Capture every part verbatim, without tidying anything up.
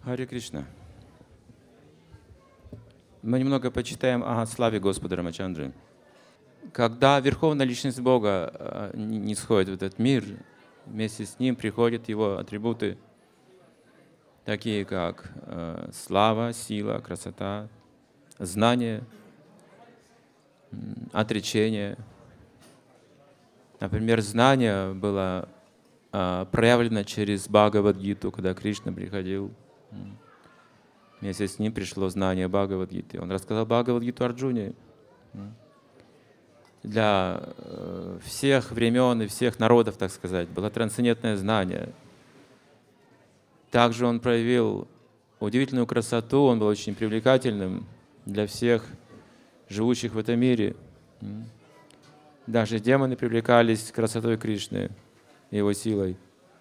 Харе Кришна. Мы немного почитаем о славе Господа Рамачандры. Когда Верховная Личность Бога не сходит в этот мир, вместе с Ним приходят Его атрибуты, такие как э, слава, сила, красота, знание, отречение. Например, знание было э, проявлено через Бхагавад-гиту, когда Кришна приходил. Вместе с ним пришло знание Бхагавад-гиты. Он рассказал Бхагавад-гиту Арджуне. Для э, всех времен и всех народов, так сказать, было трансцендентное знание. Также он проявил удивительную красоту, он был очень привлекательным для всех живущих в этом мире. Даже демоны привлекались красотой Кришны и его силой.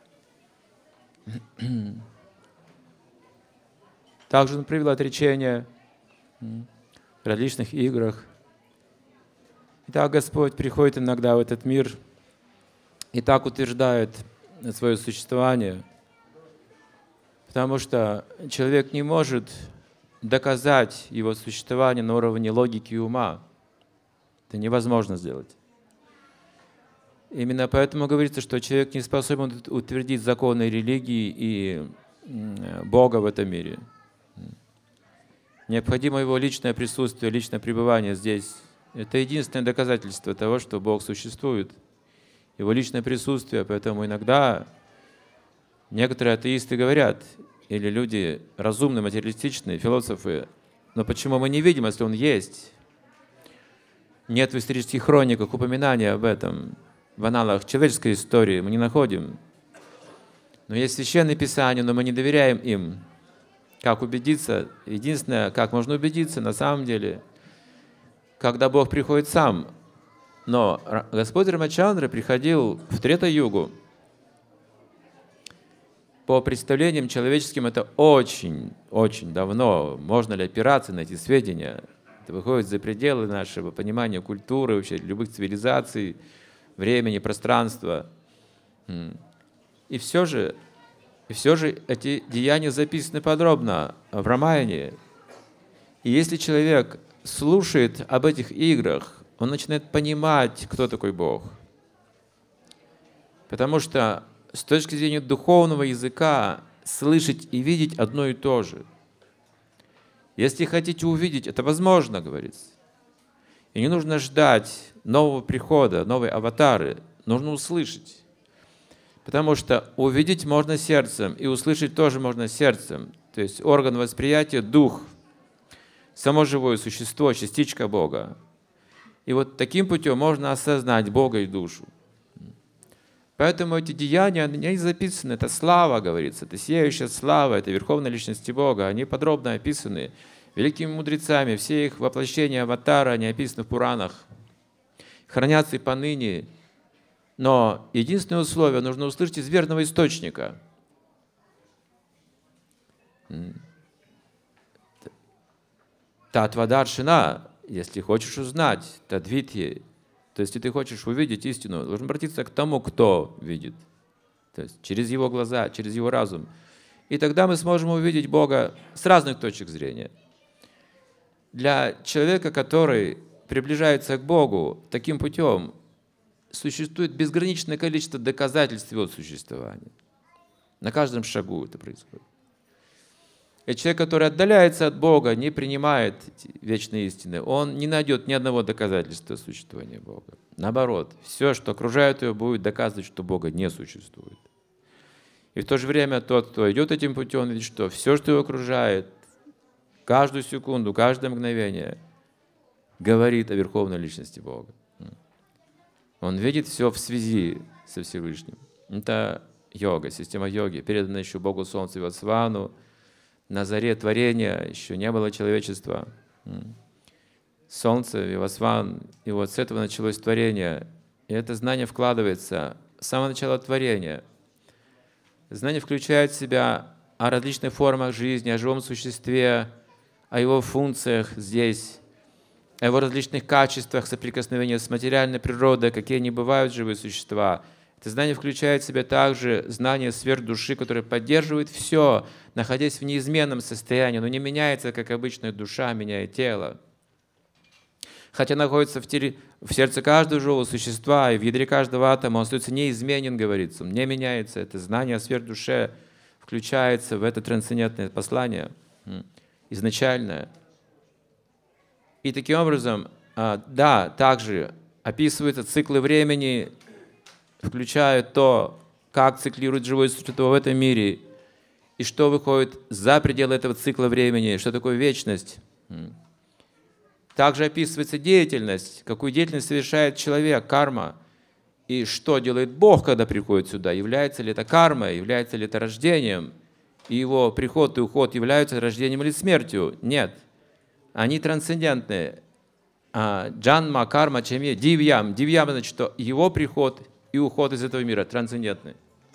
Также он проявил отречение в различных играх. Итак, Господь приходит иногда в этот мир и так утверждает свое существование, потому что человек не может доказать его существование на уровне логики и ума. Это невозможно сделать. Именно поэтому говорится, что человек не способен утвердить законы религии и Бога в этом мире. Необходимо его личное присутствие, личное пребывание здесь. Это единственное доказательство того, что Бог существует. Его личное присутствие. Поэтому иногда некоторые атеисты говорят, или люди разумные, материалистичные, философы, но почему мы не видим, если Он есть? Нет в исторических хрониках упоминания об этом. В аналах человеческой истории мы не находим. Но есть священные писания, но мы не доверяем им. Как убедиться? Единственное, как можно убедиться, на самом деле, когда Бог приходит сам. Но Господь Рамачандра приходил в Трета-югу. По представлениям человеческим это очень, очень давно. Можно ли опираться на эти сведения? Это выходит за пределы нашего понимания культуры, вообще любых цивилизаций, времени, пространства. И все же, и все же эти деяния записаны подробно в Рамаяне. И если человек слушает об этих играх, он начинает понимать, кто такой Бог. Потому что с точки зрения духовного языка слышать и видеть одно и то же. Если хотите увидеть, это возможно, говорится. И не нужно ждать нового прихода, новой аватары. Нужно услышать. Потому что увидеть можно сердцем, и услышать тоже можно сердцем. То есть орган восприятия — дух. Само живое существо, частичка Бога. И вот таким путем можно осознать Бога и душу. Поэтому эти деяния, они записаны, это слава, говорится, это сияющая слава, это Верховная Личность Бога, они подробно описаны великими мудрецами, все их воплощения аватара, они описаны в Пуранах, хранятся и поныне. Но единственное условие, нужно услышать из верного источника. Татвадаршина, если хочешь узнать, тадвитхи, то есть, если ты хочешь увидеть истину, должен обратиться к тому, кто видит. То есть через его глаза, через его разум. И тогда мы сможем увидеть Бога с разных точек зрения. Для человека, который приближается к Богу таким путем, существует безграничное количество доказательств его существования. На каждом шагу это происходит. И человек, который отдаляется от Бога, не принимает вечной истины, он не найдет ни одного доказательства существования Бога. Наоборот, все, что окружает его, будет доказывать, что Бога не существует. И в то же время тот, кто идет этим путем, он видит, что все, что его окружает, каждую секунду, каждое мгновение, говорит о Верховной Личности Бога. Он видит все в связи со Всевышним. Это йога, система йоги, передана еще Богу Солнцу Вивасвану. На заре творения еще не было человечества. Солнце, Вивасван, и вот с этого началось творение. И это знание вкладывается с самого начала творения. Знание включает в себя о различных формах жизни, о живом существе, о его функциях здесь, о его различных качествах соприкосновения с материальной природой, какие они бывают живые существа. Это знание включает в себя также знание сфер души, которое поддерживает все, находясь в неизменном состоянии, но не меняется, как обычная душа меняет тело. Хотя находится в, теле, в сердце каждого живого существа и в ядре каждого атома, он остается неизменен, говорится, он не меняется. Это знание о сверхдуше включается в это трансцендентное послание, изначальное. И таким образом, да, также описываются циклы времени, включая то, как циклирует живое существо в этом мире, и что выходит за пределы этого цикла времени, что такое вечность. Также описывается деятельность, какую деятельность совершает человек, карма, и что делает Бог, когда приходит сюда. Является ли это кармой, является ли это рождением, и его приход и уход являются рождением или смертью? Нет. Они трансцендентные. Джанма, карма, чаме, дивьям. Дивьям значит, что его приход и уход из этого мира трансцендентны.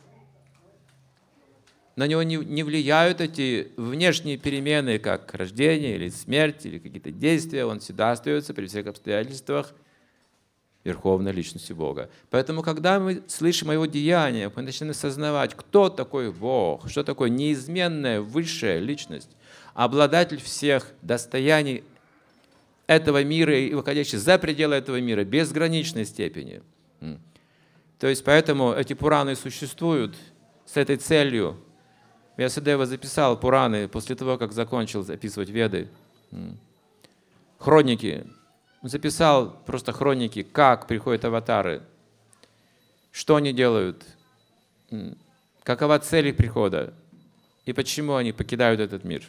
На него не, не влияют эти внешние перемены, как рождение или смерть, или какие-то действия. Он всегда остается при всех обстоятельствах Верховной Личностью Бога. Поэтому, когда мы слышим о Его деяниях, мы начинаем осознавать, кто такой Бог, что такое неизменная высшая Личность, обладатель всех достояний этого мира и выходящий за пределы этого мира, безграничной степени. То есть, поэтому эти Пураны существуют с этой целью. Вьясадева записал Пураны после того, как закончил записывать Веды. Хроники. Записал просто хроники, как приходят аватары, что они делают, какова цель их прихода и почему они покидают этот мир.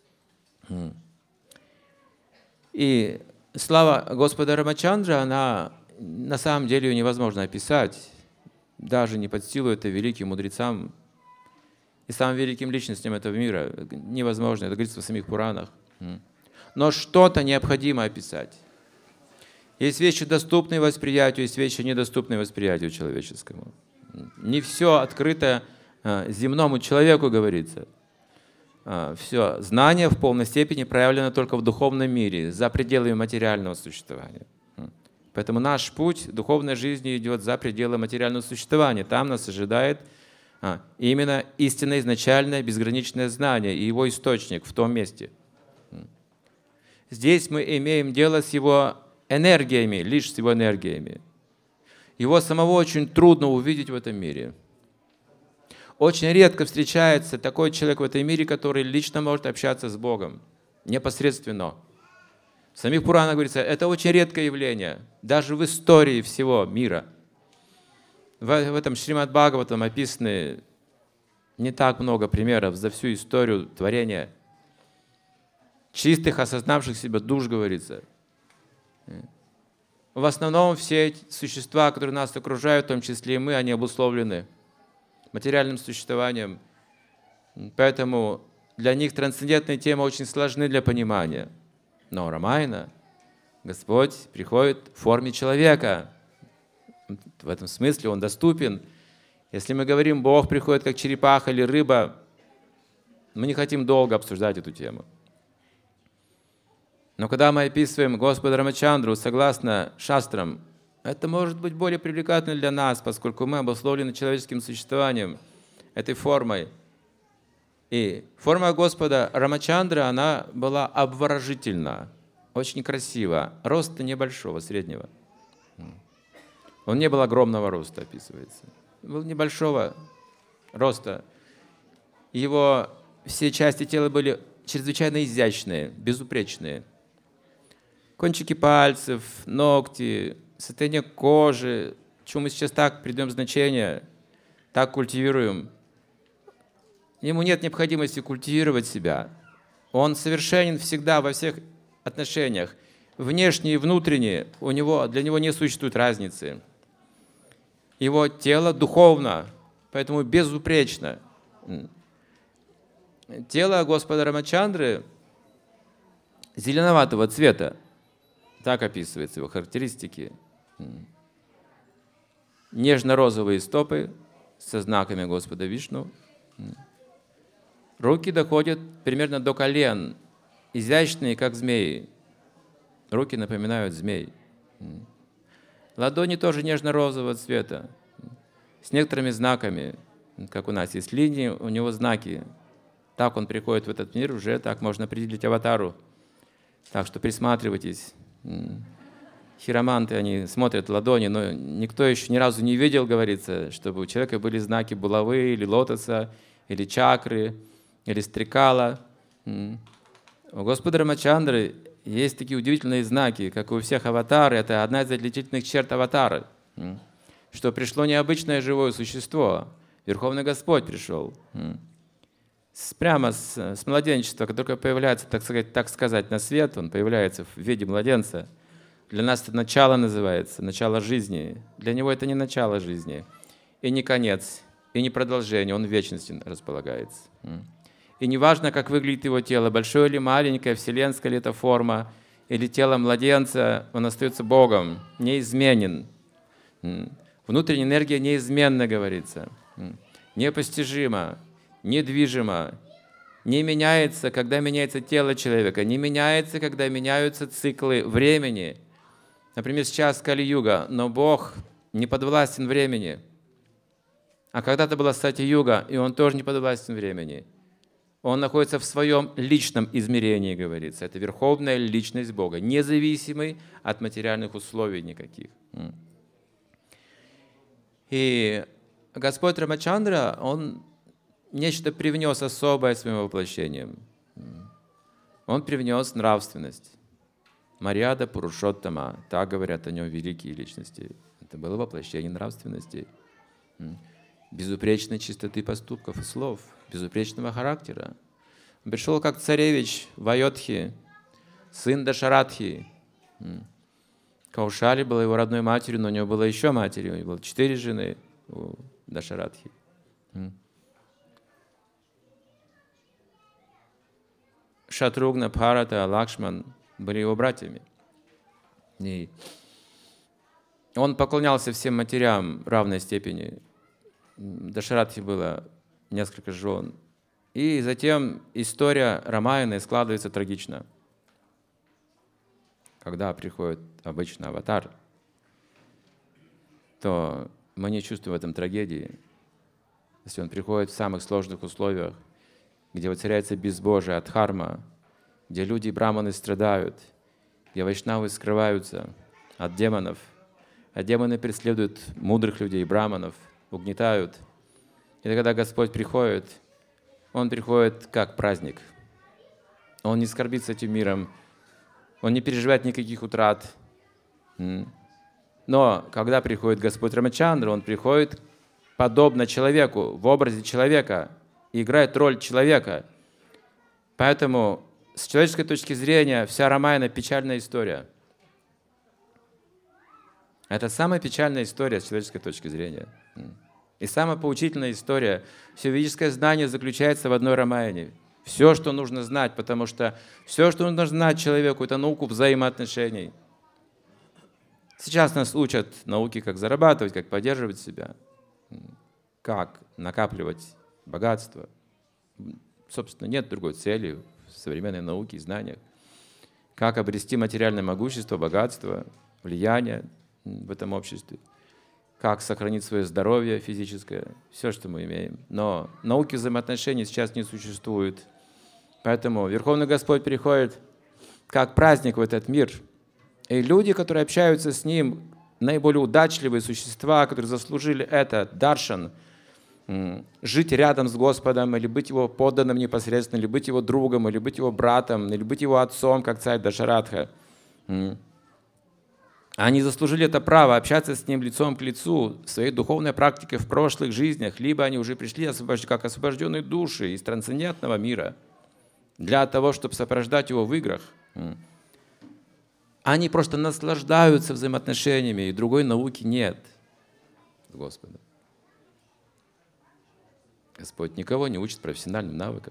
И слава Господа Рамачандра, она на самом деле ее невозможно описать, даже не под силу это великим мудрецам и самым великим личностям этого мира. Невозможно, это говорится в самих Пуранах. Но что-то необходимо описать. Есть вещи, доступные восприятию, есть вещи, недоступные восприятию человеческому. Не все открыто земному человеку, говорится. Все знание в полной степени проявлено только в духовном мире, за пределами материального существования. Поэтому наш путь духовной жизни идет за пределы материального существования. Там нас ожидает именно истинное, изначальное, безграничное знание и его источник в том месте. Здесь мы имеем дело с его энергиями, лишь с его энергиями. Его самого очень трудно увидеть в этом мире. Очень редко встречается такой человек в этом мире, который лично может общаться с Богом, непосредственно. В самих Пуранах говорится, это очень редкое явление, даже в истории всего мира. В, в этом Шримад Бхагаватам описаны не так много примеров за всю историю творения. Чистых, осознавших себя душ, говорится. В основном все эти существа, которые нас окружают, в том числе и мы, они обусловлены материальным существованием. Поэтому для них трансцендентные темы очень сложны для понимания. Но Рамайна, Господь приходит в форме человека. В этом смысле Он доступен. Если мы говорим, Бог приходит как черепаха или рыба, мы не хотим долго обсуждать эту тему. Но когда мы описываем Господа Рамачандру согласно шастрам, это может быть более привлекательно для нас, поскольку мы обусловлены человеческим существованием, этой формой. И форма Господа Рамачандра, она была обворожительна, очень красива, роста небольшого, среднего. Он не был огромного роста, описывается. Был небольшого роста. Его все части тела были чрезвычайно изящные, безупречные. Кончики пальцев, ногти, состояние кожи, чему мы сейчас так придаем значение, так культивируем. Ему нет необходимости культивировать себя. Он совершенен всегда во всех отношениях. Внешне и внутренне у него, для него не существует разницы. Его тело духовно, поэтому безупречно. Тело Господа Рамачандры зеленоватого цвета. Так описываются его характеристики. Нежно-розовые стопы со знаками Господа Вишну. Руки доходят примерно до колен, изящные, как змеи. Руки напоминают змей. Ладони тоже нежно-розового цвета. с некоторыми знаками, как у нас есть линии, у него знаки. Так он приходит в этот мир, уже так можно определить аватару. Так что присматривайтесь. Хироманты, они смотрят ладони, но никто еще ни разу не видел, говорится, чтобы у человека были знаки булавы или лотоса, или чакры, или стрекала. У Господа Рамачандры есть такие удивительные знаки, как у всех аватар. Это одна из отличительных черт аватара, что пришло необычное живое существо. Верховный Господь пришел. Прямо с, с младенчества, как только появляется, так сказать, так сказать, на свет, он появляется в виде младенца. Для нас это начало называется, начало жизни. Для него это не начало жизни, и не конец, и не продолжение, он в вечности располагается. И не важно, как выглядит его тело, большое или маленькое, вселенская ли это форма, или тело младенца, он остается Богом, неизменен. Внутренняя энергия неизменна, говорится, непостижима, недвижима, не меняется, когда меняется тело человека, не меняется, когда меняются циклы времени. Например, сейчас Кали-юга, но Бог не подвластен времени. А когда-то была Сати-юга, и Он тоже не подвластен времени. Он находится в своем личном измерении, говорится. Это верховная личность Бога, независимый от материальных условий никаких. И Господь Рамачандра, Он нечто привнес особое своим воплощением. Он привнес нравственность. Марьяда Пурушоттама, так говорят о нем великие личности. Это было воплощение нравственности, безупречной чистоты поступков и слов, безупречного характера. Он пришел как царевич в Айодхе, сын Дашаратхи. Каушали была его родной матерью, но у него было еще матери, у него было четыре жены у Дашаратхи. Шатругна, Бхарата, Лакшман были его братьями. И он поклонялся всем матерям в равной степени. Дашаратхи было несколько жен. И затем история Рамаяны складывается трагично. Когда приходит обычный аватар, то мы не чувствуем в этом трагедии. Если он приходит в самых сложных условиях, где воцаряется безбожие, адхарма, где люди и браманы страдают, где вайшнавы скрываются от демонов, а демоны преследуют мудрых людей, браманов, угнетают. И когда Господь приходит, Он приходит как праздник. Он не скорбит с этим миром, Он не переживает никаких утрат. Но когда приходит Господь Рамачандра, Он приходит подобно человеку, в образе человека, и играет роль человека. Поэтому с человеческой точки зрения вся Рамаяна — печальная история. Это самая печальная история с человеческой точки зрения. И самая поучительная история. Все ведическое знание заключается в одной Рамаяне. Все, что нужно знать, потому что все, что нужно знать человеку, это науку взаимоотношений. Сейчас нас учат науке, как зарабатывать, как поддерживать себя, как накапливать богатство. Собственно, нет другой цели в современной науке и знаниях. Как обрести материальное могущество, богатство, влияние в этом обществе. Как сохранить свое здоровье физическое, все, что мы имеем. Но науки взаимоотношений сейчас не существует. Поэтому Верховный Господь приходит как праздник в этот мир. И люди, которые общаются с Ним, наиболее удачливые существа, которые заслужили это, даршан, жить рядом с Господом, или быть Его подданным непосредственно, или быть Его другом, или быть Его братом, или быть Его отцом, как царь Дашаратха. Они заслужили это право общаться с Ним лицом к лицу, своей духовной практикой в прошлых жизнях, либо они уже пришли как освобожденные души из трансцендентного мира для того, чтобы сопровождать Его в играх. Они просто наслаждаются взаимоотношениями, и другой науки нет с Господом. Господь никого не учит профессиональным навыкам.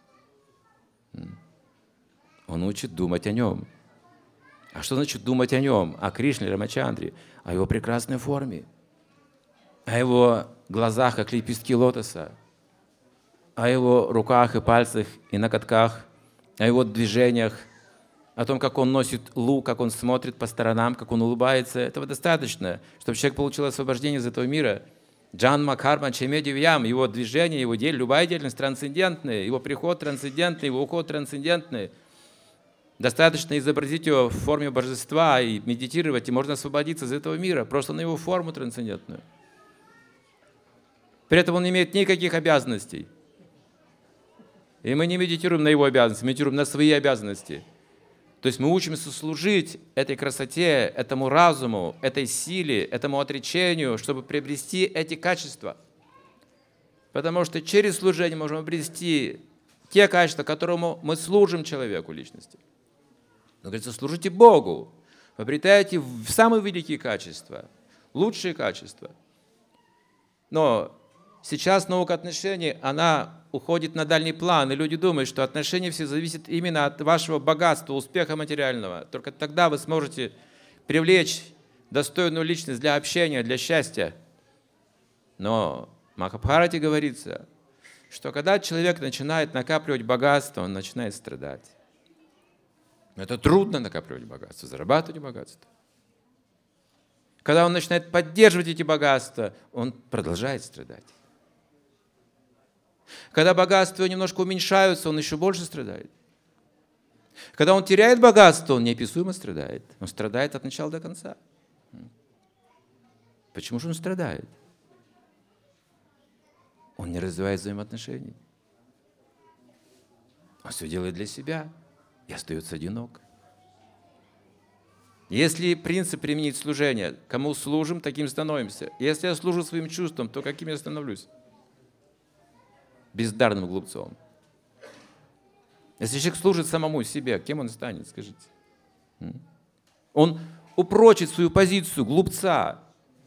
Он учит думать о Нем. А что значит думать о Нем? О Кришне, Рамачандре, о Его прекрасной форме, о Его глазах, как лепестки лотоса, о Его руках и пальцах и ноготках, о Его движениях, о том, как Он носит лук, как Он смотрит по сторонам, как Он улыбается. Этого достаточно, чтобы человек получил освобождение из этого мира. Джанма, карма, чеме дивьям, его движение, его дель, любая деятельность трансцендентная, его приход трансцендентный, его уход трансцендентный. Достаточно изобразить его в форме божества и медитировать, и можно освободиться из этого мира, просто на его форму трансцендентную. При этом он не имеет никаких обязанностей. И мы не медитируем на его обязанности, медитируем на свои обязанности. То есть мы учимся служить этой красоте, этому разуму, этой силе, этому отречению, чтобы приобрести эти качества. Потому что через служение можем обрести те качества, которому мы служим человеку, личности. Но говорится, служите Богу, вы обретаете самые великие качества, лучшие качества. Но сейчас наука отношений, она уходит на дальний план, и люди думают, что отношения все зависят именно от вашего богатства, успеха материального. Только тогда вы сможете привлечь достойную личность для общения, для счастья. Но в Махабхарате говорится, что когда человек начинает накапливать богатство, он начинает страдать. Это трудно накапливать богатство, зарабатывать богатство. Когда он начинает поддерживать эти богатства, он продолжает страдать. Когда богатства немножко уменьшаются, он еще больше страдает. Когда он теряет богатство, он неописуемо страдает. Он страдает от начала до конца. Почему же он страдает? Он не развивает взаимоотношений. Он все делает для себя и остается одинок. Если принцип применить служение, кому служим, таким становимся. Если я служу своим чувствам, то каким я становлюсь? Бездарным глупцом. Если человек служит самому себе, кем он станет, скажите? Он упрочит свою позицию глупца.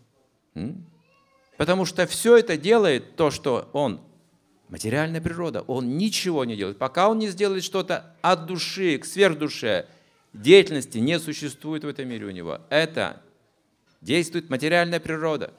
Потому что все это делает то, что он, материальная природа, он ничего не делает. Пока он не сделает что-то от души, к сверхдуше, деятельности не существует в этом мире у него. Это действует материальная природа.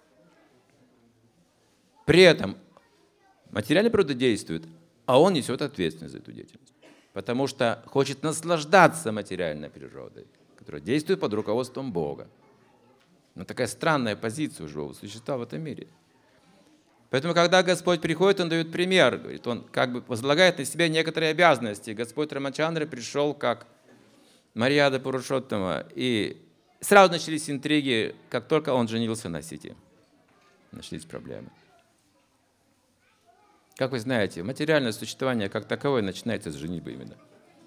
При этом материальная природа действует, а он несет ответственность за эту деятельность. Потому что хочет наслаждаться материальной природой, которая действует под руководством Бога. Но такая странная позиция у живого существа в этом мире. Поэтому, когда Господь приходит, Он дает пример. Говорит, Он как бы возлагает на себя некоторые обязанности. Господь Рамачандра пришел как Марьяда Пурушоттама. И сразу начались интриги, как только он женился на Сите. Начались проблемы. Как вы знаете, материальное существование как таковое начинается с женитьбы именно.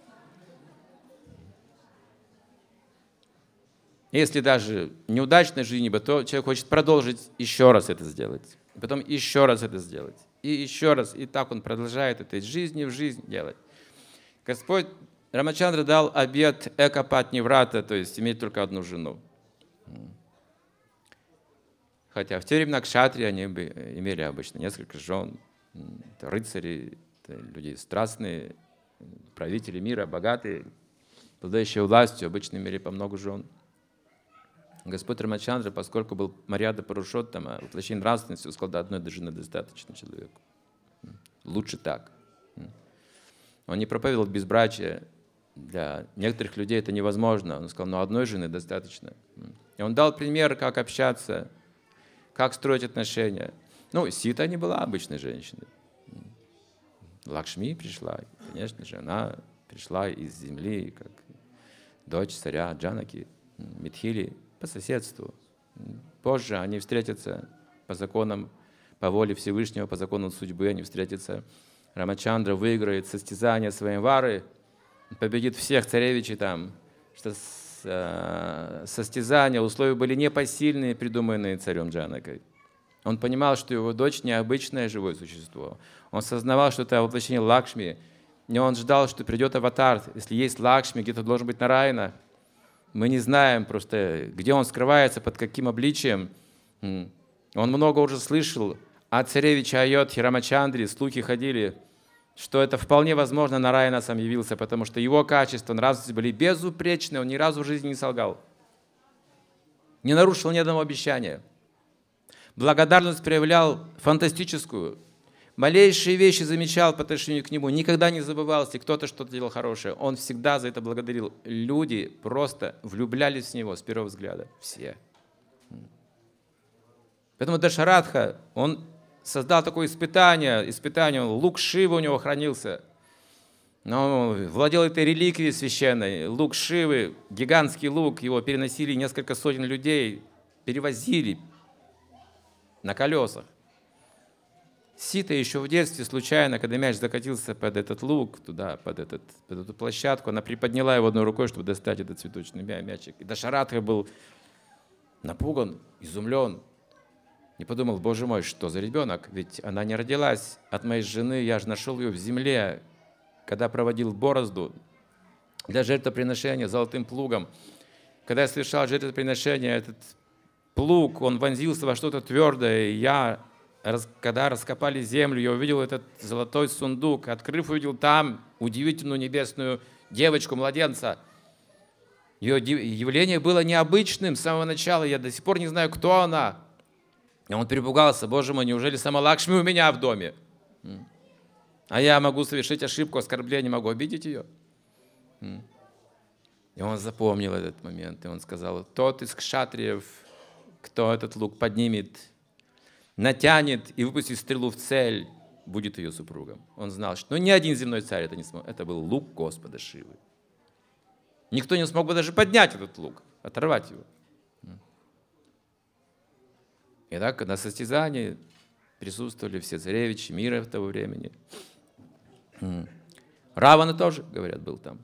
Если даже неудачная женитьба, то человек хочет продолжить еще раз это сделать. И потом еще раз это сделать. И еще раз. И так он продолжает это из жизни в жизнь делать. Господь Рамачандра дал обет эка-патни-врата, то есть иметь только одну жену. Хотя в те времена кшатри они имели обычно несколько жен. Это рыцари, это люди страстные, правители мира, богатые, обладающие властью, обычно имели по много жен. Господь Рамачандра, поскольку был Марьяда Пурушоттама, воплощение нравственности, он сказал, до одной жены достаточно человеку. Лучше так. Он не проповедовал безбрачие. Для некоторых людей это невозможно. Он сказал, ну одной жены достаточно. И он дал пример, как общаться, как строить отношения. Ну, Сита не была обычной женщиной. Лакшми пришла, конечно же, она пришла из земли, как дочь царя Джанаки, Митхили, по соседству. Позже они встретятся по законам, по воле Всевышнего, по законам судьбы, они встретятся. Рамачандра выиграет состязание своей Вары, победит всех царевичей там, что состязания, условия были непосильные, придуманные царем Джанакой. Он понимал, что его дочь необычное живое существо. Он сознавал, что это воплощение Лакшми. И он ждал, что придет аватар. Если есть Лакшми, где-то должен быть Нараяна. Мы не знаем просто, где он скрывается, под каким обличием. Он много уже слышал о царевиче Айодхи Рамачандре. Слухи ходили, что это вполне возможно Нараяна сам явился, потому что его качества, нравственности были безупречны. Он ни разу в жизни не солгал. Не нарушил ни одного обещания. Благодарность проявлял фантастическую. Малейшие вещи замечал по отношению к нему. Никогда не забывал, если кто-то что-то делал хорошее. Он всегда за это благодарил. Люди просто влюблялись в него с первого взгляда. Все. Поэтому Дашаратха, он создал такое испытание, испытание, лук Шивы у него хранился. Но он владел этой реликвией священной. Лук Шивы, гигантский лук, его переносили несколько сотен людей, перевозили на колесах. Сита еще в детстве случайно, когда мяч закатился под этот лук, туда, под, этот, под эту площадку, она приподняла его одной рукой, чтобы достать этот цветочный мячик. И Дашаратха был напуган, изумлен. И подумал, боже мой, что за ребенок? Ведь она не родилась от моей жены, я же нашел ее в земле, когда проводил борозду для жертвоприношения золотым плугом. Когда я совершал жертвоприношение, этот плуг, он вонзился во что-то твердое, и я... Когда раскопали землю, я увидел этот золотой сундук, открыв, увидел там удивительную небесную девочку-младенца. Ее явление было необычным с самого начала, я до сих пор не знаю, кто она. И он перепугался, боже мой, неужели сама Лакшми у меня в доме? А я могу совершить ошибку, оскорбление, могу обидеть ее? И он запомнил этот момент, и он сказал, тот из кшатриев, кто этот лук поднимет, натянет и выпустит стрелу в цель, будет ее супругом. Он знал, что ну, ни один земной царь это не смог. Это был лук Господа Шивы. Никто не смог бы даже поднять этот лук, оторвать его. И так на состязании присутствовали все царевичи мира в того времени. Равана тоже, говорят, был там.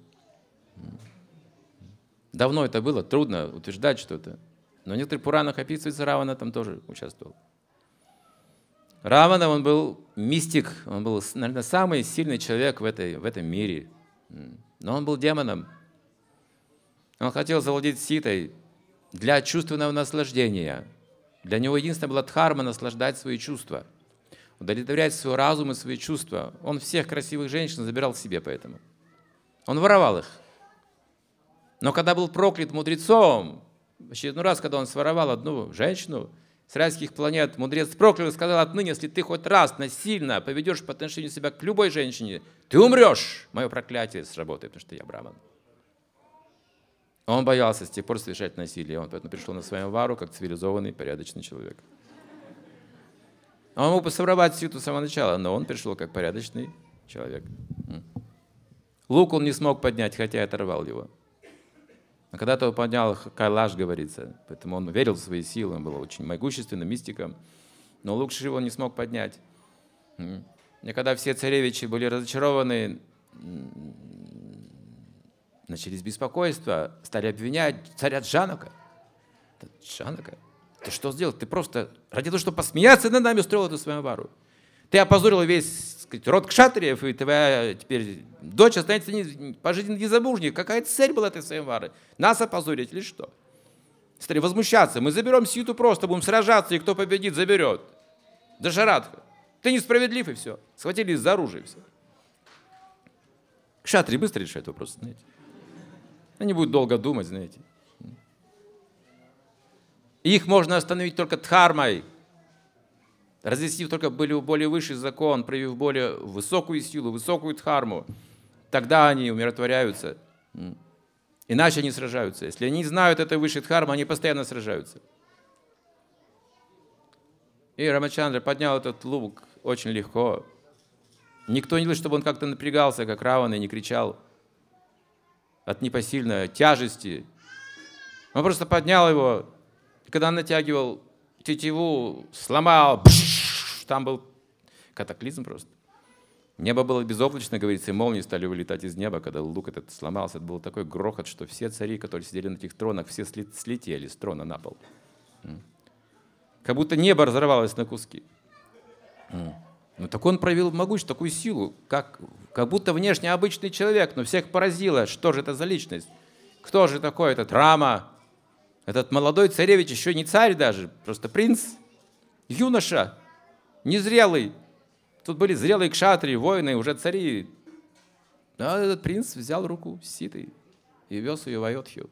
Давно это было, трудно утверждать что-то. Но в некоторых Пуранах описывается, Равана там тоже участвовал. Равана, он был мистик, он был, наверное, самый сильный человек в, этой, в этом мире. Но он был демоном. Он хотел завладеть Ситой для чувственного наслаждения. Для него единственное было дхарма наслаждать свои чувства, удовлетворять свой разум и свои чувства. Он всех красивых женщин забирал себе поэтому. Он воровал их. Но когда был проклят мудрецом, в очередной раз, когда он своровал одну женщину с райских планет, мудрец проклял и сказал, отныне, если ты хоть раз насильно поведешь по отношению себя к любой женщине, ты умрешь. Мое проклятие сработает, потому что я браман. Он боялся с тех пор совершать насилие. Он поэтому пришел на свою вару как цивилизованный, порядочный человек. Он мог бы своровать Ситу с самого начала, но он пришел как порядочный человек. Лук он не смог поднять, хотя и оторвал его. А когда-то он поднял Кайлаш, говорится, поэтому он верил в свои силы, он был очень могущественным мистиком, но лук Шивы он не смог поднять. И когда все царевичи были разочарованы, начались беспокойства, стали обвинять царя Джанака. Джанака, ты что сделал? Ты просто ради того, чтобы посмеяться над нами, устроил эту свою вару. Ты опозорил весь, сказать, род кшатриев, и твоя теперь дочь останется не, пожизненно незамужней. Какая цель была этой своей вары? Нас опозорить или что? Стали возмущаться. Мы заберем Ситу просто, будем сражаться, и кто победит, заберет. Дашаратха, ты несправедлив, и все. Схватились за оружие, и все. Кшатрии быстро решают вопрос, знаете. Они будут долго думать, знаете. Их можно остановить только дхармой, разъяснив только более высший закон, проявив более высокую силу, высокую дхарму. Тогда они умиротворяются. Иначе они сражаются. Если они знают этой высшей дхармы, они постоянно сражаются. И Рамачандра поднял этот лук очень легко. Никто не видел, чтобы он как-то напрягался, как Равана, и не кричал от непосильной тяжести. Он просто поднял его, и когда он натягивал тетиву, сломал, бш, там был катаклизм просто. Небо было безоблачно, говорится, и молнии стали вылетать из неба, когда лук этот сломался. Это был такой грохот, что все цари, которые сидели на этих тронах, все слетели с трона на пол. Как будто небо разорвалось на куски. Ну, так он проявил могущество, такую силу, как, как будто внешне обычный человек, но всех поразило, что же это за личность. Кто же такой этот Рама? Этот молодой царевич, еще не царь даже, просто принц, юноша, незрелый. Тут были зрелые кшатрии, воины, уже цари. А этот принц взял руку с Ситой и вез ее в Айодхью.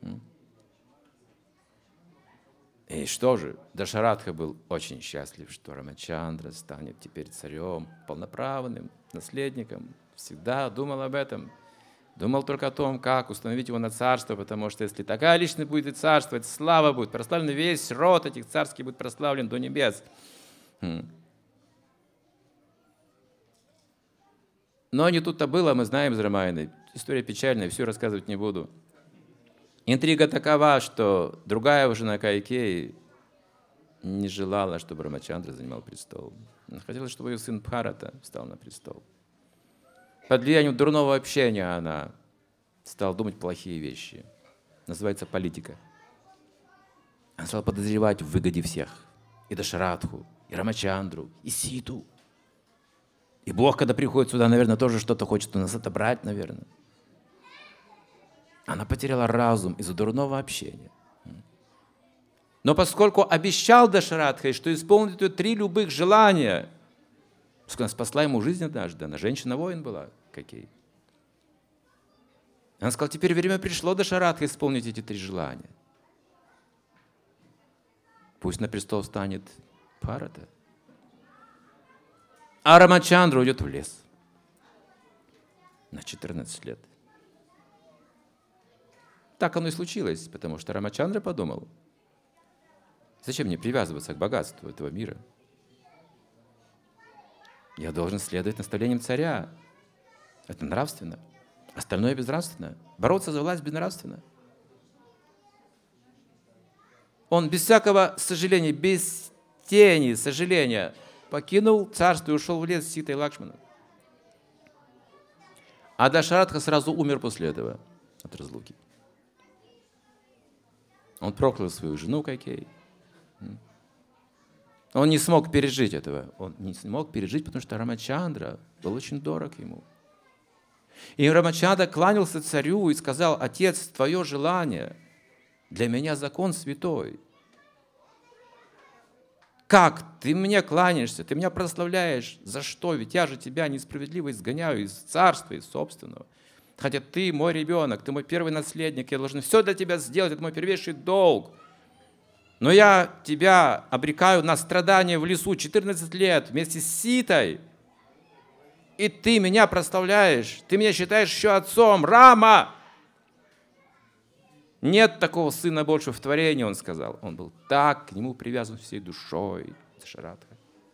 И что же, Дашаратха был очень счастлив, что Рамачандра станет теперь царем, полноправным наследником. Всегда думал об этом. Думал только о том, как установить его на царство, потому что если такая личность будет и царство, это слава будет, прославлен весь род этих царских будет прославлен до небес. Но не тут-то было, мы знаем из Рамаяны. История печальная, всю рассказывать не буду. Интрига такова, что другая жена Кайкеи не желала, чтобы Рамачандра занимал престол. Она хотела, чтобы ее сын Бхарата встал на престол. Под влиянием дурного общения она стала думать плохие вещи. Называется политика. Она стала подозревать в выгоде всех. И Дашаратху, и Рамачандру, и Ситу. И Бог, когда приходит сюда, наверное, тоже что-то хочет у нас отобрать, наверное. Она потеряла разум из-за дурного общения. Но поскольку обещал Дашаратхе, что исполнит ее три любых желания, она спасла ему жизнь однажды, она женщина-воин была, какие. Она сказала, теперь время пришло, Дашаратхе, исполнить эти три желания. Пусть на престол встанет Бхарата. А Рамачандра уйдет в лес на четырнадцать лет. Так оно и случилось, потому что Рамачандра подумал, зачем мне привязываться к богатству этого мира? Я должен следовать наставлениям царя. Это нравственно. Остальное безнравственно. Бороться за власть безнравственно. Он без всякого сожаления, без тени сожаления покинул царство и ушел в лес с Ситой и Лакшманом. А Дашаратха сразу умер после этого от разлуки. Он проклял свою жену Кайкеи. Он не смог пережить этого. Он не смог пережить, потому что Рамачандра был очень дорог ему. И Рамачандра кланялся царю и сказал, отец, твое желание, для меня закон святой. Как? Ты мне кланяешься, ты меня прославляешь. За что? Ведь я же тебя несправедливо изгоняю из царства, из собственного. Хотя ты мой ребенок, ты мой первый наследник, я должен все для тебя сделать, это мой первейший долг. Но я тебя обрекаю на страдания в лесу четырнадцать лет вместе с Ситой. И ты меня прославляешь, ты меня считаешь еще отцом. Рама! Нет такого сына больше в творении, он сказал. Он был так к нему привязан всей душой. Дашаратха.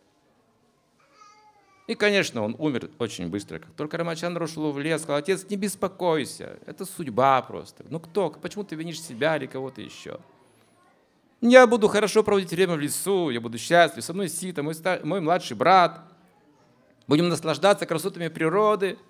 И, конечно, он умер очень быстро. Как только Рамачандра ушел в лес, сказал, отец, не беспокойся, это судьба просто. Ну кто, почему ты винишь себя или кого-то еще? Я буду хорошо проводить время в лесу, я буду счастлив, со мной Сита, мой, стар... мой младший брат. Будем наслаждаться красотами природы.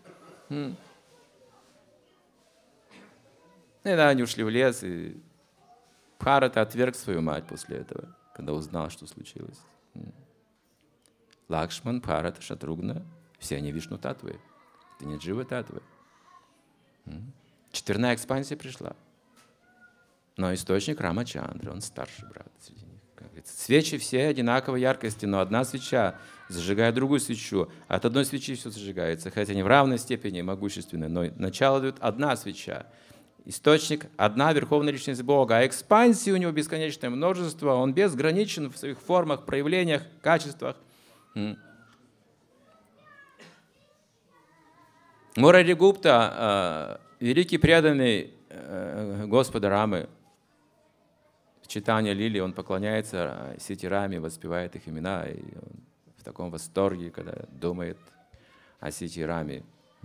И да, они ушли в лес, и Бхарата отверг свою мать после этого, когда узнал, что случилось. Лакшман, Бхарата, Шатругна, все они Вишну Татвы. Это не Джива Татвы. Четверная экспансия пришла. Но источник Рамачандра, он старший брат среди них. Как говорится, свечи все одинаковой яркости, но одна свеча зажигает другую свечу. От одной свечи все зажигается, хотя они в равной степени могущественны, но начало дает одна свеча. Источник – одна верховная личность Бога, а экспансии у него бесконечное множество, он безграничен в своих формах, проявлениях, качествах. Мурари Гупта, великий преданный Господа Рамы, в читании Лили, он поклоняется Сити Раме, воспевает их имена, и он в таком восторге, когда думает о Сити Раме.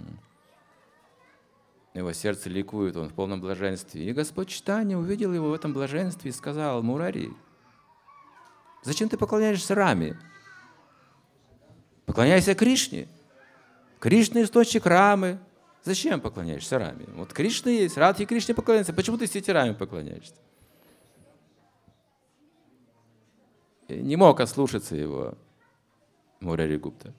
Его сердце ликует, он в полном блаженстве. И Господь Чайтанья увидел его в этом блаженстве и сказал, Мурари, зачем ты поклоняешься Раме? Поклоняйся Кришне. Кришна – источник Рамы. Зачем поклоняешься Раме? Вот Кришна есть, Радхе Кришне поклоняется. Почему ты Сити Раме поклоняешься? И не мог ослушаться его Мурари Гупта.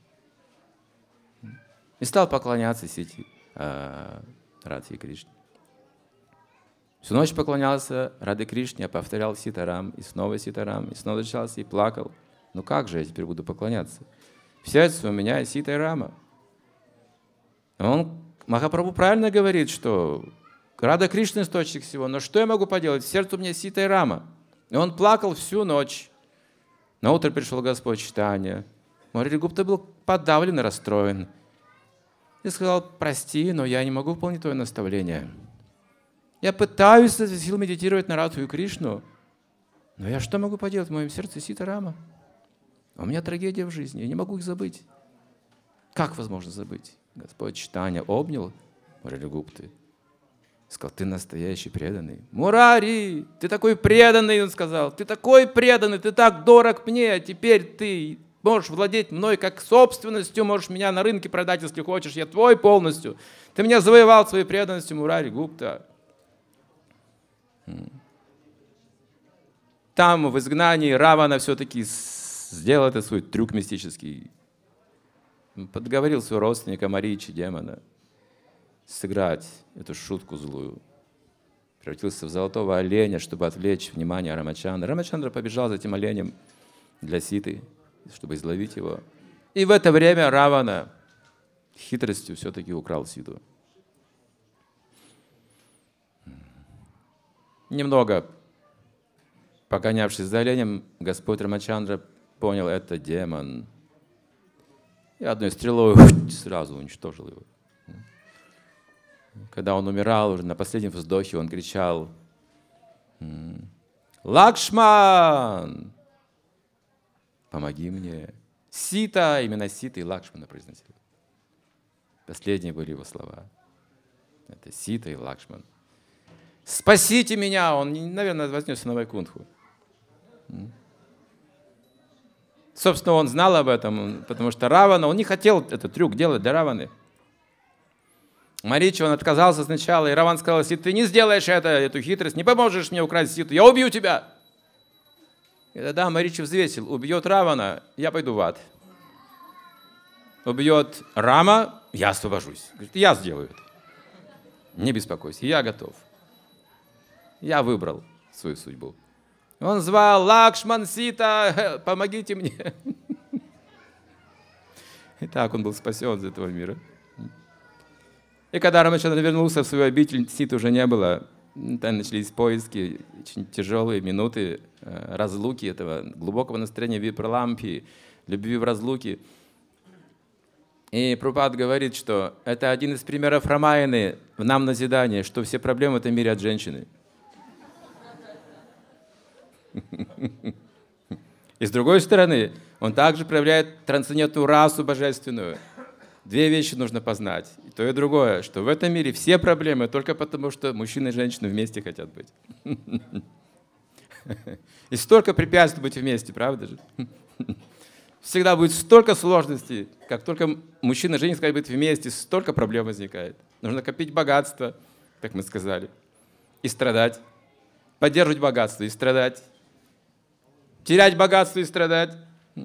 И стал поклоняться Сити Радхе Кришне. Всю ночь поклонялся Раде Кришне, повторял Ситарам, и снова Ситарам, и снова начался и плакал. Ну как же я теперь буду поклоняться? В сердце у меня Сита и Рама. Он, Махапрабху правильно говорит, что Рада Кришна источник всего, но что я могу поделать? В сердце у меня Сита и Рама. И он плакал всю ночь. На утро пришел Господь Чайтанья. Мурари Гупта был подавлен и расстроен. И сказал: прости, но я не могу выполнить твое наставление. Я пытаюсь со всех сил медитировать на Радху и Кришну, но я что могу поделать? В моем сердце Сита Рама. У меня трагедия в жизни, я не могу их забыть. Как возможно забыть? Господь Чайтанья обнял Мурари Гупты. Сказал: ты настоящий преданный. Мурари, ты такой преданный, он сказал. Ты такой преданный, ты так дорог мне, а теперь ты можешь владеть мной как собственностью, можешь меня на рынке продать, если хочешь, я твой полностью. Ты меня завоевал своей преданностью, Мурари Гупта. Там, в изгнании, Равана все-таки сделал этот свой трюк мистический. Подговорил своего родственника Маричи, демона, сыграть эту шутку злую. Превратился в золотого оленя, чтобы отвлечь внимание Рамачандры. Рамачандра побежал за этим оленем для Ситы, чтобы изловить его. И в это время Равана хитростью все-таки украл Ситу. Немного погонявшись за оленем, Господь Рамачандра понял: это демон. И одной стрелой сразу уничтожил его. Когда он умирал, уже на последнем вздохе, он кричал: Лакшман, помоги мне. Сита, именно Сита и Лакшмана произносил. Последние были его слова. Это Сита и Лакшман. Спасите меня! Он, наверное, вознесся на Вайкунтху. Собственно, он знал об этом, потому что Равана, он не хотел этот трюк делать для Раваны. Маричи, он отказался сначала, и Раван сказал: если ты не сделаешь это, эту хитрость, не поможешь мне украсть Ситу, я убью тебя. И тогда Маричи взвесил: убьет Равана, я пойду в ад. Убьет Рама, я освобожусь. Говорит: я сделаю это. Не беспокойся, я готов. Я выбрал свою судьбу. Он звал: Лакшман, Сита, помогите мне. И так он был спасен из этого мира. И когда Рамачандра вернулся в свою обитель, Ситы уже не было. Там начались поиски, очень тяжелые минуты разлуки, этого глубокого настроения випралампи, любви в разлуке. И Прабхупад говорит, что это один из примеров Рамаяны в нам назидание, что все проблемы в этом мире от женщины. И с другой стороны, он также проявляет трансцендентную расу божественную. Две вещи нужно познать. И то, и другое, что в этом мире все проблемы только потому, что мужчина и женщина вместе хотят быть. И столько препятствий быть вместе, правда же? Всегда будет столько сложностей. Как только мужчина и женщина хотят быть вместе, столько проблем возникает. Нужно копить богатство, как мы сказали, и страдать. Поддерживать богатство и страдать. Терять богатство и страдать.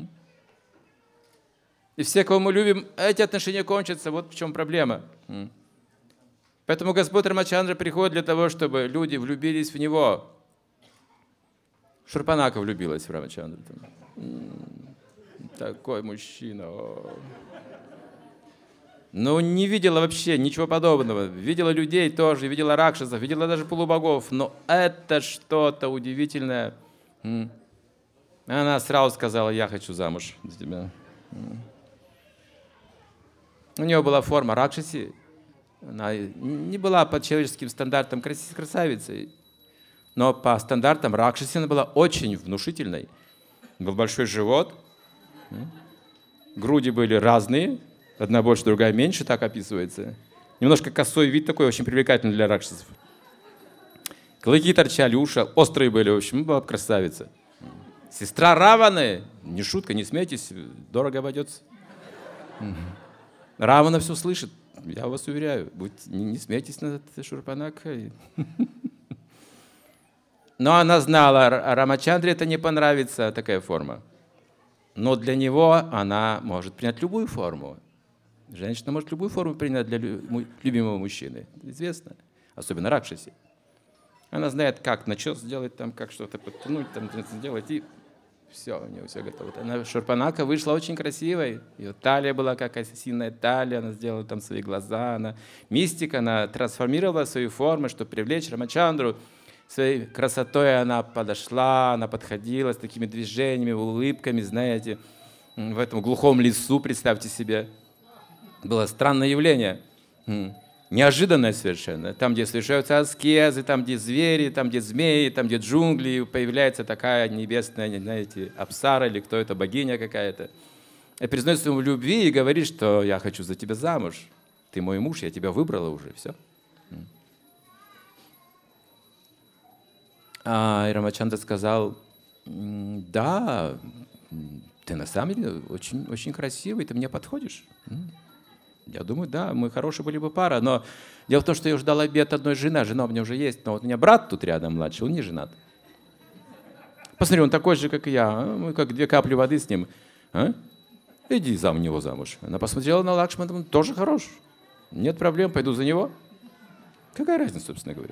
И все, кого мы любим, эти отношения кончатся. Вот в чем проблема. Поэтому Господь Рамачандра приходит для того, чтобы люди влюбились в Него. Шурпанака влюбилась в Рамачандру. Такой мужчина. Но не видела вообще ничего подобного. Видела людей тоже, видела ракшасов, видела даже полубогов. Но это что-то удивительное. Она сразу сказала: я хочу замуж за тебя. У нее была форма ракшаси. Она не была по человеческим стандартам красавицей, но по стандартам ракшаси она была очень внушительной. Был большой живот, груди были разные, одна больше, другая меньше, так описывается. Немножко косой вид такой, очень привлекательный для ракшасов. Клыки торчали, уши острые были, в общем, была красавица. Сестра Раваны, не шутка, не смейтесь, дорого обойдется. Равана все слышит, я вас уверяю, будь, не, не смейтесь над Шурпанакой. Но она знала, Рамачандре это не понравится, такая форма. Но для него она может принять любую форму. Женщина может любую форму принять для любимого мужчины, известно, особенно ракшаси. Она знает, как начес сделать, там, как что-то подтянуть, там, сделать, и все, у нее все готово. Она, Шурпанака вышла очень красивой, ее талия была как осиная талия, она сделала там свои глаза, она мистика, она трансформировала свою форму, чтобы привлечь Рамачандру. Своей красотой она подошла, она подходила с такими движениями, улыбками, знаете, в этом глухом лесу, представьте себе. было странное явление, неожиданное совершенно. Там, где совершаются аскезы, там, где звери, там, где змеи, там, где джунгли, появляется такая небесная, не знаете, Апсара или кто это, богиня какая-то. И признается ему в любви и говорит, что я хочу за тебя замуж. Ты мой муж, я тебя выбрала уже, все. А Рамачандра сказал, да, ты на самом деле очень, очень красивый, ты мне подходишь. Я думаю, да, мы хорошие были бы пара, но дело в том, что я уже дал обет одной жены, жена у меня уже есть, но вот у меня брат тут рядом младший, он не женат. Посмотри, он такой же, как и я, мы как две капли воды с ним. А? Иди за него замуж. Она посмотрела на Лакшмана, он тоже хорош. Нет проблем, пойду за него. Какая разница, собственно говоря?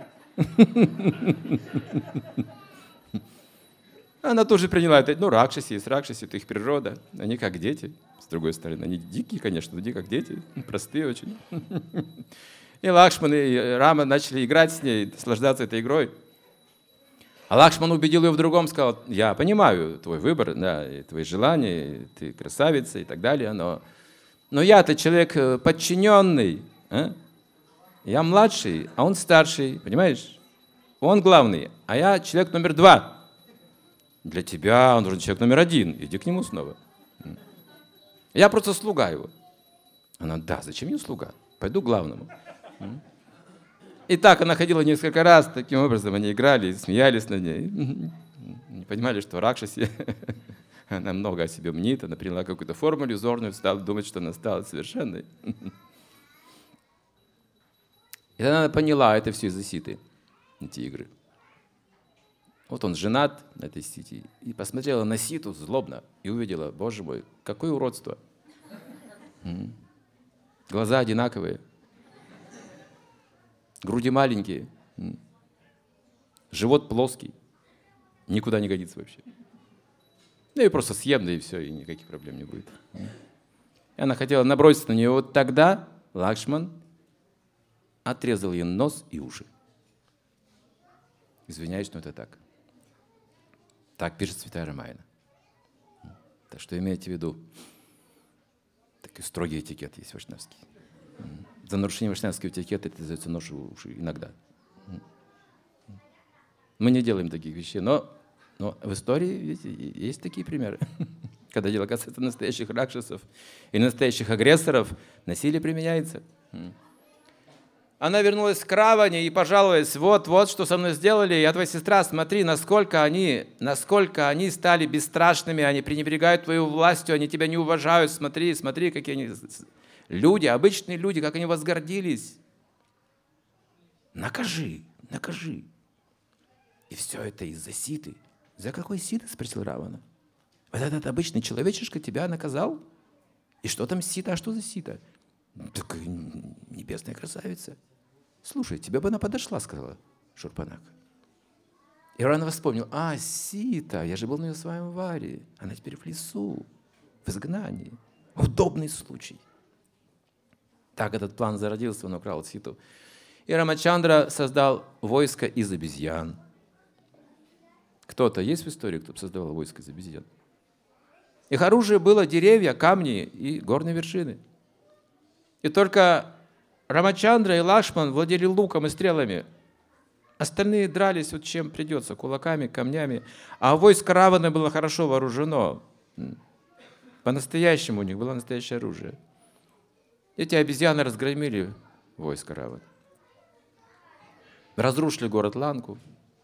Она тоже приняла это. Ну, ракшаси есть ракшаси, это их природа. Они как дети, с другой стороны. Они дикие, конечно, но дикие как дети. Простые очень. И Лакшман, и Рама начали играть с ней, наслаждаться этой игрой. А Лакшман убедил ее в другом, сказал, я понимаю твой выбор, да, и твои желания, ты красавица и так далее, но, но я-то человек подчиненный. А? Я младший, а он старший, понимаешь? Он главный, а я человек номер два. Для тебя он должен человек номер один. Иди к нему снова. Я просто слуга его. Она, да, зачем мне слуга? Пойду к главному. И так она ходила несколько раз, таким образом они играли, смеялись над ней. Не понимали, что ракшаси, она много о себе мнит, она приняла какую-то формулу иллюзорную, стала думать, что она стала совершенной. И она поняла, это все из-за Ситы, эти игры. Вот он женат на этой Сите, и посмотрела на Ситу злобно, и увидела, боже мой, какое уродство. Глаза одинаковые, груди маленькие, живот плоский, никуда не годится вообще. Ну и просто съем, да и все, и никаких проблем не будет. И она хотела наброситься на нее, вот тогда Лакшман отрезал ей нос и уши. Извиняюсь, но это так. Так пишет Святая Рамаяна. Так что имейте в виду, такой строгий этикет есть вайшнавский. За нарушение вайшнавского этикета это называется нож в уши иногда. Мы не делаем таких вещей, но, но в истории есть, есть такие примеры. Когда дело касается настоящих ракшасов и настоящих агрессоров, насилие применяется. Она вернулась к Раване и пожаловалась, вот, вот, что со мной сделали, я твоя сестра, смотри, насколько они, насколько они стали бесстрашными, они пренебрегают твою властью, они тебя не уважают, смотри, смотри, какие они люди, обычные люди, как они возгордились. Накажи, накажи. И все это из-за Ситы. За какой Ситы? Спросил Равана. Вот этот обычный человечишка тебя наказал? И что там Сита, а что за Сита? Такая небесная красавица. Слушай, тебе бы она подошла, сказала Шурпанак. И Равана вспомнил, а, Сита, я же был на ее своем варе. Она теперь в лесу, в изгнании. Удобный случай. Так этот план зародился, он украл Ситу. И Рамачандра создал войско из обезьян. Кто-то есть в истории, кто создавал войско из обезьян? Их оружие было деревья, камни и горные вершины. И только Рамачандра и Лакшман владели луком и стрелами. Остальные дрались вот чем придется, кулаками, камнями. А войско Равана было хорошо вооружено. По-настоящему у них было настоящее оружие. Эти обезьяны разгромили войско Равана. Разрушили город Ланку.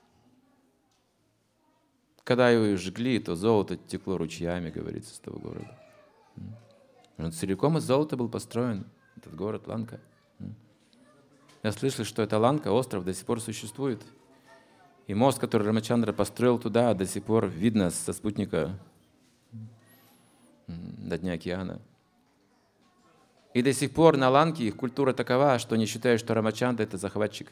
Когда его жгли, то золото текло ручьями, говорится, с того города. Он целиком из золота был построен, этот город Ланка. Я слышал, что эта Ланка, остров, до сих пор существует. И мост, который Рамачандра построил туда, до сих пор видно со спутника до дня океана. И до сих пор на Ланке их культура такова, что они считают, что Рамачандра — это захватчик.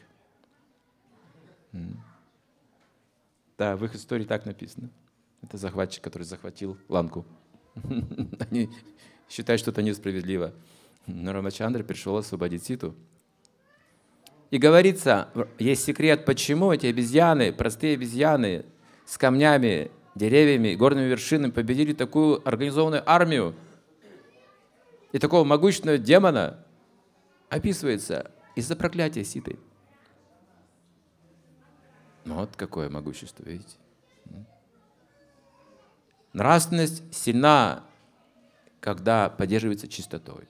Да, в их истории так написано. Это захватчик, который захватил Ланку. Они считают, что это несправедливо. Но Рамачандра пришел освободить Ситу. И говорится, есть секрет, почему эти обезьяны, простые обезьяны с камнями, деревьями, горными вершинами победили такую организованную армию. И такого могущественного демона описывается из-за проклятия Ситы. Ну вот какое могущество, видите? Нравственность сильна, когда поддерживается чистотой.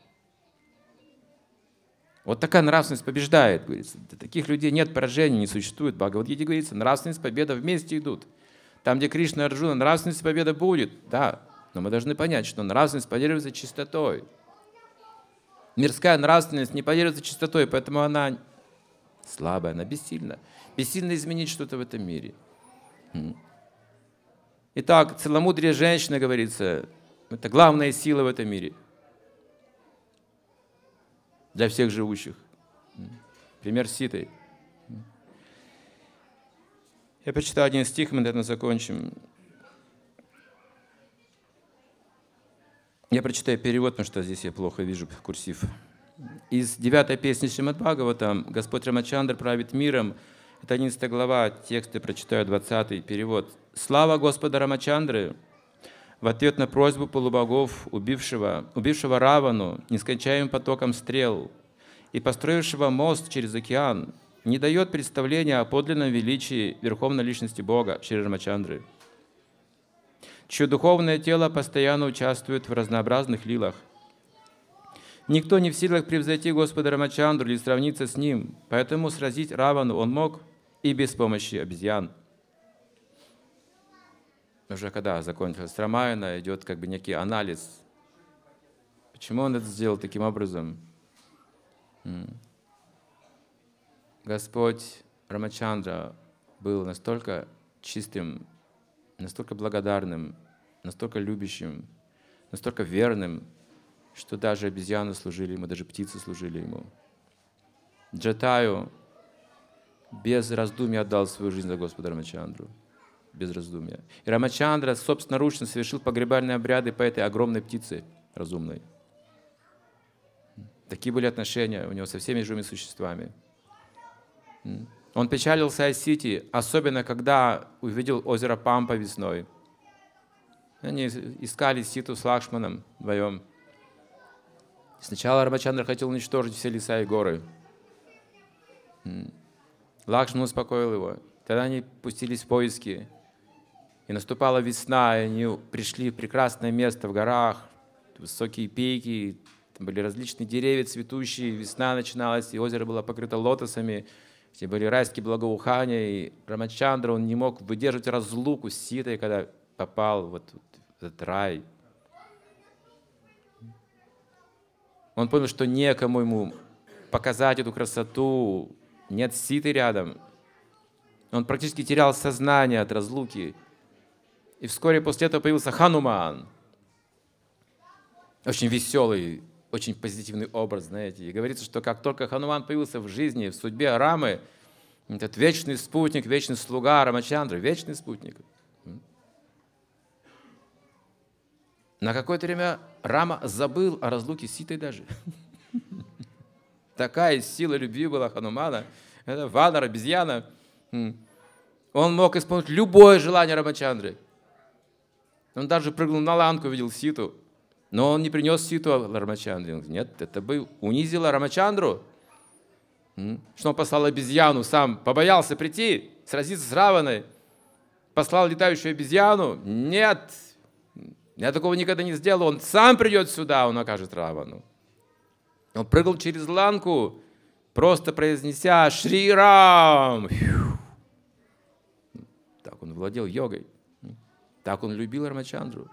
Вот такая нравственность побеждает, говорится. Для таких людей нет поражения, не существует. В Бхагавад-гите говорится, нравственность и победа вместе идут. Там, где Кришна и Арджуна, нравственность и победа будет, да. Но мы должны понять, что нравственность поддерживается чистотой. Мирская нравственность не поддерживается чистотой, поэтому она слабая, она бессильна. Бессильно изменить что-то в этом мире. Итак, целомудрие женщины, говорится, это главная сила в этом мире. Для всех живущих. Пример Ситы. Я прочитаю один стих, мы, наверное, закончим. Я прочитаю перевод, потому что здесь я плохо вижу курсив. Из девятой песни Шримад Бхагаватам «Господь Рамачандра правит миром». Это одиннадцатая глава, текст я прочитаю, двадцатый перевод. «Слава Господа Рамачандры! В ответ на просьбу полубогов, убившего, убившего Равану нескончаемым потоком стрел и построившего мост через океан, не дает представления о подлинном величии Верховной Личности Бога Шри Рамачандры, чье духовное тело постоянно участвует в разнообразных лилах. Никто не в силах превзойти Господа Рамачандру или сравниться с ним, поэтому сразить Равану он мог и без помощи обезьян». Уже когда закончилась Рамаяна, идет как бы некий анализ. Почему он это сделал таким образом? Господь Рамачандра был настолько чистым, настолько благодарным, настолько любящим, настолько верным, что даже обезьяны служили ему, даже птицы служили ему. Джатаю без раздумий отдал свою жизнь за Господа Рамачандру. Без раздумья. И Рамачандра собственноручно совершил погребальные обряды по этой огромной птице разумной. Такие были отношения у него со всеми живыми существами. Он печалился о Сите, особенно когда увидел озеро Пампа весной. Они искали Ситу с Лакшманом вдвоем. Сначала Рамачандра хотел уничтожить все леса и горы. Лакшман успокоил его. Тогда они пустились в поиски. И наступала весна, и они пришли в прекрасное место в горах, высокие пики, там были различные деревья цветущие, весна начиналась, и озеро было покрыто лотосами, где были райские благоухания, и Рамачандра, он не мог выдерживать разлуку с Ситой, когда попал вот в этот рай. Он понял, что некому ему показать эту красоту, нет Ситы рядом. Он практически терял сознание от разлуки. И вскоре после этого появился Хануман. Очень веселый, очень позитивный образ, знаете. И говорится, что как только Хануман появился в жизни, в судьбе Рамы, этот вечный спутник, вечный слуга Рамачандры, вечный спутник. На какое-то время Рама забыл о разлуке с Ситой даже. Такая сила любви была Ханумана. Это ванар, обезьяна. Он мог исполнить любое желание Рамачандры. Он даже прыгнул на ланку, увидел Ситу. Но он не принес Ситу Рамачандре. Нет, это бы унизило Рамачандру. Что он послал обезьяну, сам побоялся прийти, сразиться с Раваной. Послал летающую обезьяну. Нет, я такого никогда не сделал. Он сам придет сюда, он окажет Равану. Он прыгал через ланку, просто произнеся «Шри Рам». Так он владел йогой. Так он любил Рамачандру.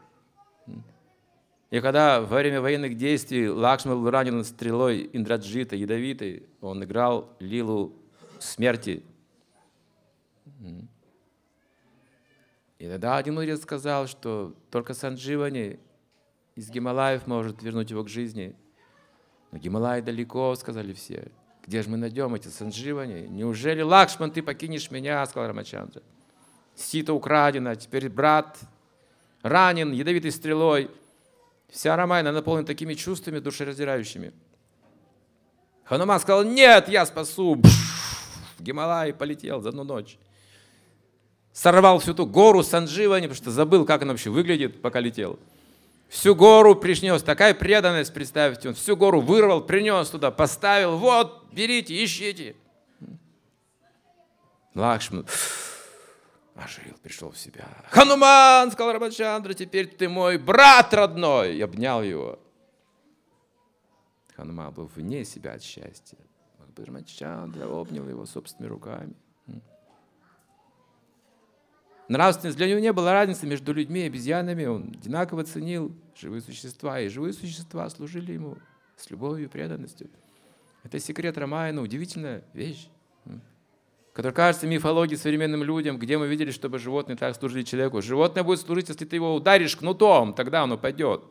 И когда во время военных действий Лакшман был ранен стрелой Индраджита, ядовитой, он играл лилу смерти. И тогда один мудрец сказал, что только Сандживани из Гималаев может вернуть его к жизни. Но Гималаи далеко, сказали все. Где же мы найдем эти Сандживани? Неужели, Лакшман, ты покинешь меня, сказал Рамачандра. Сита украдена, теперь брат ранен ядовитой стрелой. Вся Рамайна наполнена такими чувствами душераздирающими. Хануман сказал: нет, я спасу. В Гималай полетел за одну ночь. Сорвал всю ту гору Сандживани, потому что забыл, как она вообще выглядит, пока летел. Всю гору принес, такая преданность, представьте, он всю гору вырвал, принес туда, поставил, вот, берите, ищите. Лакшман ожил, пришел в себя. Хануман, сказал Рамачандра, теперь ты мой брат родной, и обнял его. Хануман был вне себя от счастья. Рамачандра обнял его собственными руками. Нравственность, для него не было разницы между людьми и обезьянами, он одинаково ценил живые существа, и живые существа служили ему с любовью и преданностью. Это секрет Рамаяна, удивительная вещь, которая кажется мифологией современным людям, где мы видели, чтобы животные так служили человеку. Животное будет служить, если ты его ударишь кнутом, тогда оно пойдет.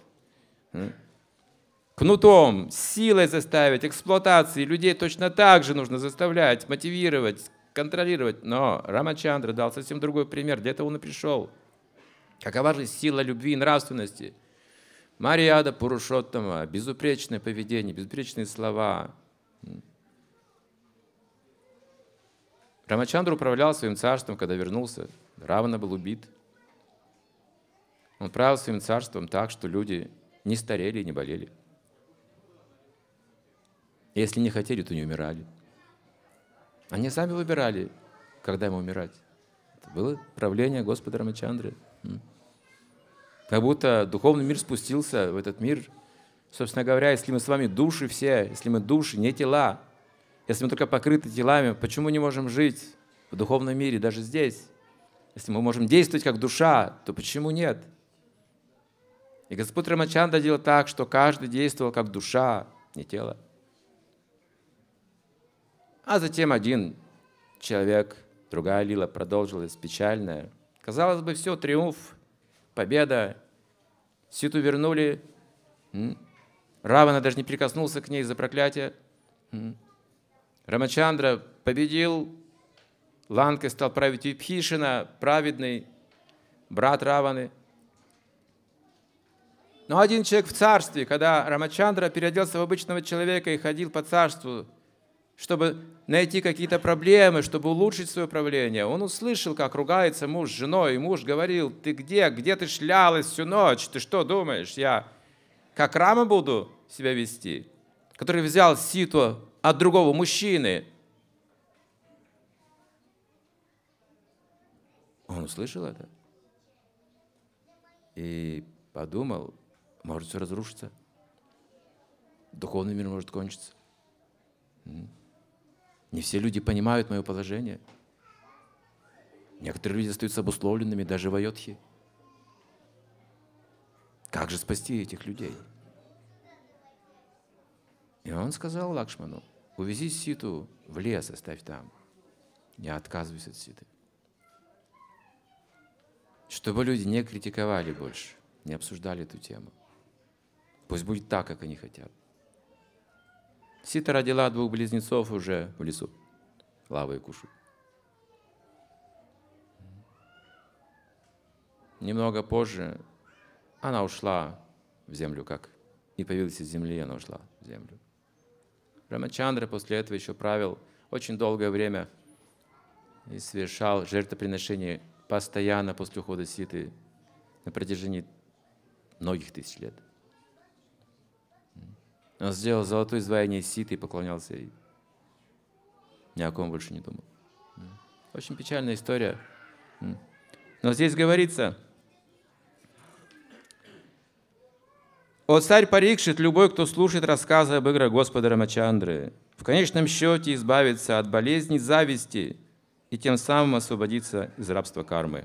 Кнутом, силой заставить, эксплуатацией людей точно так же нужно заставлять, мотивировать, контролировать. Но Рамачандра дал совсем другой пример. Для этого он и пришел. Какова же сила любви и нравственности? Марьяда Пурушоттама, безупречное поведение, безупречные слова. Рамачандра управлял своим царством, когда вернулся. Равана был убит. Он правил своим царством так, что люди не старели и не болели. Если не хотели, то не умирали. Они сами выбирали, когда им умирать. Это было правление Господа Рамачандры. Как будто духовный мир спустился в этот мир. Собственно говоря, если мы с вами души все, если мы души, не тела, если мы только покрыты телами, почему не можем жить в духовном мире, даже здесь? Если мы можем действовать как душа, то почему нет? И Господь Рамачандра делал так, что каждый действовал как душа, не тело. А затем один человек, другая лила продолжилась, печальная. Казалось бы, все, триумф, победа. Ситу вернули. Равана даже не прикоснулся к ней из-за проклятия. Рамачандра победил. Ланкой стал править Вибхишана, праведный брат Раваны. Но один человек в царстве, когда Рамачандра переоделся в обычного человека и ходил по царству, чтобы найти какие-то проблемы, чтобы улучшить свое правление. Он услышал, как ругается муж с женой, и муж говорил: ты где? Где ты шлялась всю ночь? Ты что думаешь, я как Рама буду себя вести, который взял ситу от другого мужчины? Он услышал это и подумал: может все разрушиться, духовный мир может кончиться. Не все люди понимают мое положение. Некоторые люди остаются обусловленными даже в Айодхе. Как же спасти этих людей? И он сказал Лакшману: увези ситу в лес, оставь там. Не отказывайся от ситы. Чтобы люди не критиковали больше, не обсуждали эту тему. Пусть будет так, как они хотят. Сита родила двух близнецов уже в лесу, Лава и Кушу. Немного позже она ушла в землю, как и появилась из земли, она ушла в землю. Рамачандра после этого еще правил очень долгое время и совершал жертвоприношения постоянно после ухода Ситы на протяжении многих тысяч лет. Он сделал золотое изваяние Ситы и поклонялся ей. Ни о ком больше не думал. Очень печальная история. Но здесь говорится: «О царь Парикшит, любой, кто слушает рассказы об играх Господа Рамачандры, в конечном счете избавится от болезней зависти и тем самым освободиться из рабства кармы».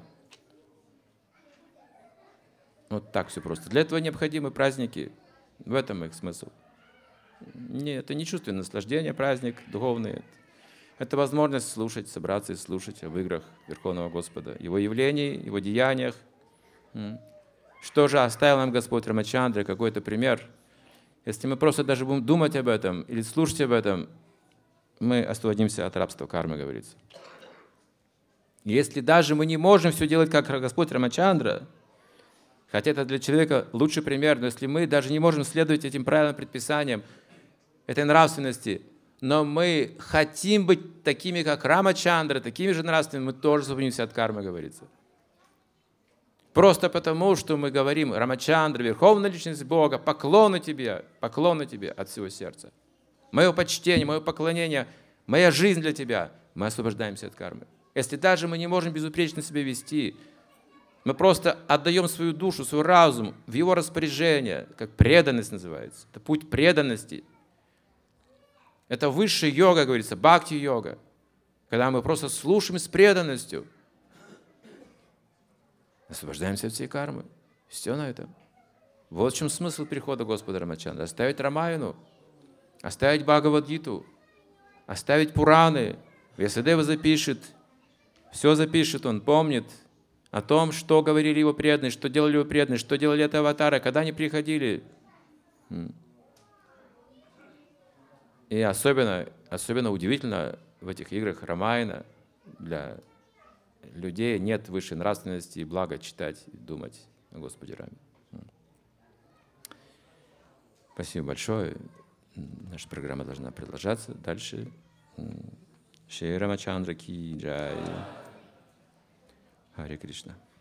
Вот так все просто. Для этого необходимы праздники. В этом их смысл. Не, это не чувственное наслаждение, праздник духовный. Это возможность слушать, собраться и слушать об играх Верховного Господа, Его явлений, Его деяниях. Что же оставил нам Господь Рамачандра, какой-то пример? Если мы просто даже будем думать об этом или слушать об этом, мы освободимся от рабства кармы, говорится. Если даже мы не можем все делать, как Господь Рамачандра, хотя это для человека лучший пример, но если мы даже не можем следовать этим правилам, предписаниям, этой нравственности, но мы хотим быть такими, как Рамачандра, такими же нравственными, мы тоже освободимся от кармы, говорится. Просто потому, что мы говорим: Рамачандра, Верховная Личность Бога, поклоны тебе, поклоны тебе от всего сердца. Мое почтение, мое поклонение, моя жизнь для тебя. Мы освобождаемся от кармы. Если даже мы не можем безупречно себя вести, мы просто отдаем свою душу, свой разум в его распоряжение, как преданность называется. Это путь преданности. Это высшая йога, говорится, бхакти-йога. Когда мы просто слушаем с преданностью, освобождаемся от всей кармы. Все на этом. Вот в чем смысл прихода Господа Рамачандра. Оставить Рамаяну, оставить Бхагавад-гиту, оставить Пураны. Вьясадева запишет, все запишет, он помнит о том, что говорили его преданные, что делали его преданные, что делали это аватары, когда они приходили. И особенно, особенно удивительно в этих играх Рамаяна для людей нет высшей нравственности и блага читать и думать о Господе Раме. Спасибо большое. Наша программа должна продолжаться дальше. Шри Рамачандра ки джай. Харе Кришна.